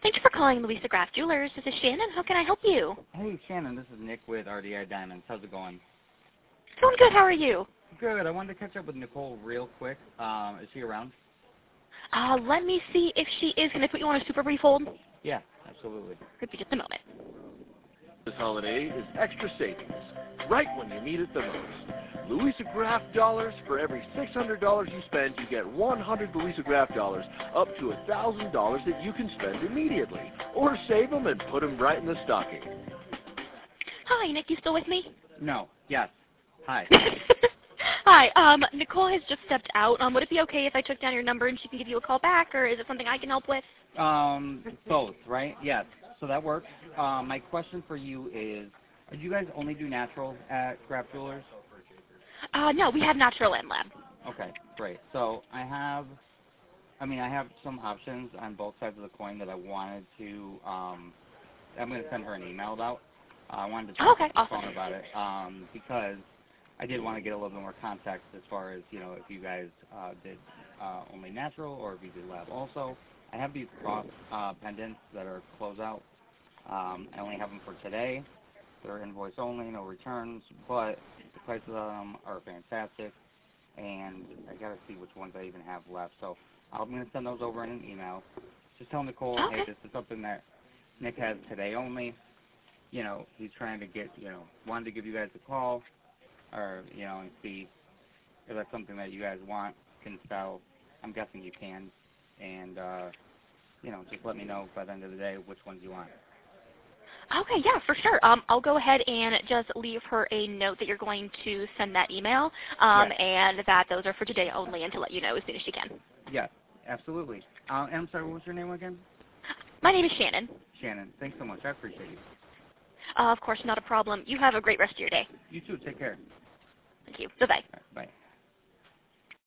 Thanks for calling Louisa Graff Jewelers. This is Shannon. How can I help you? Hey, Shannon, this is Nick with RDI Diamonds. How's it going? Doing good. How are you? Good. I wanted to catch up with Nicole real quick. Is she around? Let me see if she is. Can I put you on a super brief hold? Yeah, absolutely. Could be just a moment. This holiday is extra savings, right when you need it the most. Louisa Graff dollars, for every $600 you spend, you get 100 Louisa Graff dollars, up to $1,000 that you can spend immediately. Or save them and put them right in the stocking. Hi, Nick. You still with me? No. Yes. Hi. Hi. Nicole has just stepped out. Would it be okay if I took down your number and she can give you a call back, or is it something I can help with? Both, right? Yes. So that works. My question for you is, do you guys only do natural at Graff Jewelers? No, we have Natural and Lab. Okay, great. So I have some options on both sides of the coin that I wanted to, I'm going to send her an email about. I wanted to talk to the phone about it because I did want to get a little bit more context as far as, if you guys did only natural or if you did lab also. I have these cross pendants that are closeout. I only have them for today. They're invoice only, no returns, but the prices of them are fantastic, and I got to see which ones I even have left. So I'm going to send those over in an email. Just tell Nicole, hey, this is something that Nick has today only. He's trying to get, wanted to give you guys a call, or, and see if that's something that you guys want, can sell. I'm guessing you can. And, just let me know by the end of the day which ones you want. Okay, yeah, for sure. I'll go ahead and just leave her a note that you're going to send that email, and that those are for today only, and to let you know as soon as she can. Yes, absolutely. And I'm sorry, what was your name again? My name is Shannon. Shannon, thanks so much. I appreciate you. Of course, not a problem. You have a great rest of your day. You too. Take care. Thank you. Bye-bye. Right, bye.